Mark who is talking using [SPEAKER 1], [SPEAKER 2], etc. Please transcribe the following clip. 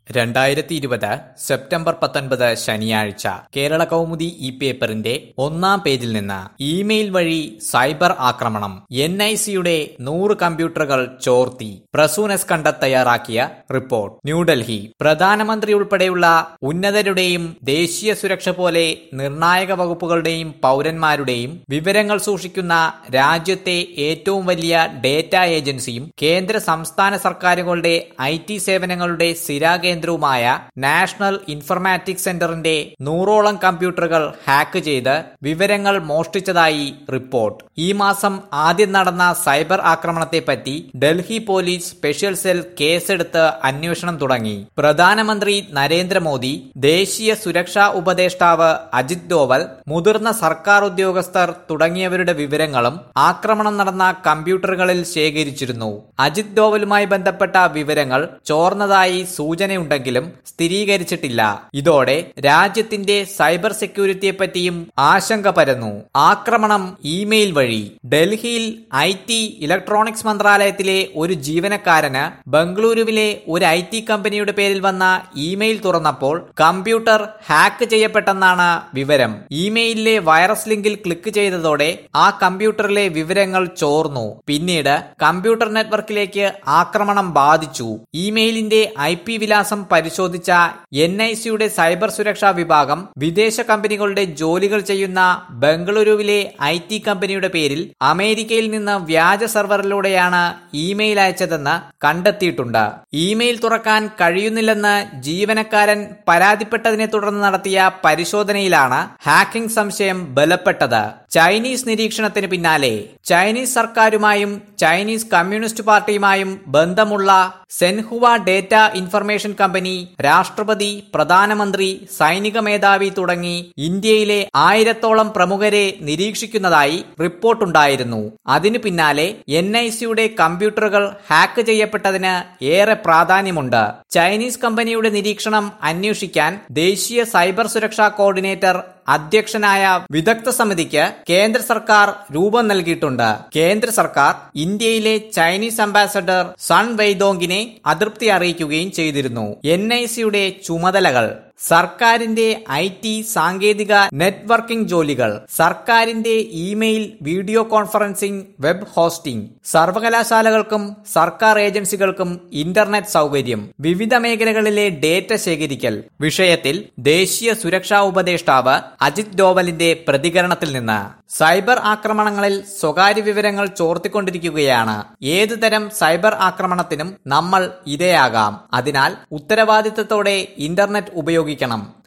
[SPEAKER 1] 2020 September 19 ശനിയാഴ്ച കേരള കൗമുദി ഈ പേപ്പറിന്റെ ഒന്നാം പേജിൽ നിന്ന് ഇമെയിൽ വഴി സൈബർ ആക്രമണം. NICയുടെ 100 കമ്പ്യൂട്ടറുകൾ ചോർത്തി. പ്രസൂനസ് കണ്ടത്ത് തയ്യാറാക്കിയ റിപ്പോർട്ട്. ന്യൂഡൽഹി. പ്രധാനമന്ത്രി ഉൾപ്പെടെയുള്ള ഉന്നതരുടെയും ദേശീയ സുരക്ഷ പോലെ നിർണായക വകുപ്പുകളുടെയും പൗരന്മാരുടെയും വിവരങ്ങൾ സൂക്ഷിക്കുന്ന രാജ്യത്തെ ഏറ്റവും വലിയ ഡേറ്റ ഏജൻസിയും കേന്ദ്ര സംസ്ഥാന സർക്കാരുകളുടെ IT സേവനങ്ങളുടെ സ്ഥിരാകേന്ദ്രവുമായ നാഷണൽ ഇൻഫർമാറ്റിക്സ് സെന്ററിന്റെ 100ഓളം കമ്പ്യൂട്ടറുകൾ ഹാക്ക് ചെയ്ത് വിവരങ്ങൾ മോഷ്ടിച്ചതായി റിപ്പോർട്ട്. ഈ മാസം ആദ്യം നടന്ന സൈബർ ആക്രമണത്തെപ്പറ്റി ഡൽഹി പോലീസ് സ്പെഷ്യൽ സെൽ കേസെടുത്ത് അന്വേഷണം തുടങ്ങി. പ്രധാനമന്ത്രി നരേന്ദ്രമോദി, ദേശീയ സുരക്ഷാ ഉപദേഷ്ടാവ് അജിത് ഡോവൽ, മുതിർന്ന സർക്കാർ ഉദ്യോഗസ്ഥർ തുടങ്ങിയവരുടെ വിവരങ്ങളും ആക്രമണം നടന്ന കമ്പ്യൂട്ടറുകളിൽ ശേഖരിച്ചിരുന്നു. അജിത് ഡോവലുമായി ബന്ധപ്പെട്ട വിവരങ്ങൾ ചോർന്നതായി സൂചനയുണ്ടെങ്കിലും സ്ഥിരീകരിച്ചിട്ടില്ല. ഇതോടെ രാജ്യത്തിന്റെ സൈബർ സെക്യൂരിറ്റിയെപ്പറ്റിയും ആശങ്ക പരന്നു. ആക്രമണം ഇമെയിൽ വഴി. ഡൽഹിയിൽ IT ഇലക്ട്രോണിക്സ് മന്ത്രാലയത്തിലെ ഒരു ജീവനക്കാരന് ബംഗളൂരുവിലെ ഒരു IT കമ്പനിയുടെ പേരിൽ വന്ന ഇമെയിൽ തുറന്നപ്പോൾ കമ്പ്യൂട്ടർ ഹാക്ക് ചെയ്യപ്പെട്ടെന്നാണ് വിവരം. ഇമെയിലിലെ വൈറസ് ലിങ്കിൽ ക്ലിക്ക് ചെയ്തതോടെ ആ കമ്പ്യൂട്ടറിലെ വിവരങ്ങൾ ചോർന്നു. പിന്നീട് കമ്പ്യൂട്ടർ നെറ്റ്വർക്കിലേക്ക് ആക്രമണം ബാധിച്ചു. ഇമെയിലിന്റെ IP വിലാസം പരിശോധിച്ച NICയുടെ സൈബർ സുരക്ഷാ വിഭാഗം വിദേശ കമ്പനികളുടെ ജോലികൾ ചെയ്യുന്ന ബംഗളൂരുവിലെ IT കമ്പനിയുടെ പേരിൽ അമേരിക്കയിൽ നിന്ന് വ്യാജ സെർവറിലൂടെയാണ് ഇമെയിൽ അയച്ചതെന്ന് കണ്ടെത്തിയിട്ടുണ്ട്. ഇമെയിൽ തുറക്കാൻ കഴിയുന്നില്ലെന്ന് ജീവനക്കാരൻ പരാതിപ്പെട്ടതിനെ തുടർന്ന് നടത്തിയ പരിശോധനയിലാണ് ഹാക്കിംഗ് സംശയം ബലപ്പെട്ടത്. ചൈനീസ് നിരീക്ഷണത്തിന് പിന്നാലെ ചൈനീസ് സർക്കാരുമായും ചൈനീസ് കമ്മ്യൂണിസ്റ്റ് പാർട്ടിയുമായും ബന്ധമുള്ള സെൻഹുവ ഡേറ്റ ഇൻഫർമേഷൻ കമ്പനി രാഷ്ട്രപതി, പ്രധാനമന്ത്രി, സൈനിക മേധാവി തുടങ്ങി ഇന്ത്യയിലെ 1000ഓളം പ്രമുഖരെ നിരീക്ഷിക്കുന്നതായി റിപ്പോർട്ടുണ്ടായിരുന്നു. അതിനു പിന്നാലെ NICയുടെ കമ്പ്യൂട്ടറുകൾ ഹാക്ക് ചെയ്യപ്പെട്ടതിന് ഏറെ പ്രാധാന്യമുണ്ട്. ചൈനീസ് കമ്പനിയുടെ നിരീക്ഷണം അന്വേഷിക്കാൻ ദേശീയ സൈബർ സുരക്ഷാ കോർഡിനേറ്റർ അധ്യക്ഷനായ വിദഗ്ധ സമിതിക്ക് കേന്ദ്ര സർക്കാർ രൂപം നൽകിയിട്ടുണ്ട്. കേന്ദ്ര സർക്കാർ ഇന്ത്യയിലെ ചൈനീസ് അംബാസഡർ സൺ വെയ്ദോങ്ങിനെ അതൃപ്തി അറിയിക്കുകയും ചെയ്തിരുന്നു. NICയുടെ ചുമതലകൾ. സർക്കാരിന്റെ IT സാങ്കേതിക നെറ്റ്വർക്കിംഗ് ജോലികൾ, സർക്കാരിന്റെ email, video conferencing, web hosting, സർവകലാശാലകൾക്കും സർക്കാർ ഏജൻസികൾക്കും ഇന്റർനെറ്റ് സൗകര്യം, വിവിധ മേഖലകളിലെ ഡേറ്റ ശേഖരിക്കൽ. വിഷയത്തിൽ ദേശീയ സുരക്ഷാ ഉപദേഷ്ടാവ് അജിത് ഡോവലിന്റെ പ്രതികരണത്തിൽ നിന്ന്. സൈബർ ആക്രമണങ്ങളിൽ സ്വകാര്യ വിവരങ്ങൾ ചോർത്തിക്കൊണ്ടിരിക്കുകയാണ്. ഏതുതരം സൈബർ ആക്രമണത്തിനും നമ്മൾ ഇരയാകാം. അതിനാൽ ഉത്തരവാദിത്തത്തോടെ ഇന്റർനെറ്റ് ഉപയോഗിക്കണം.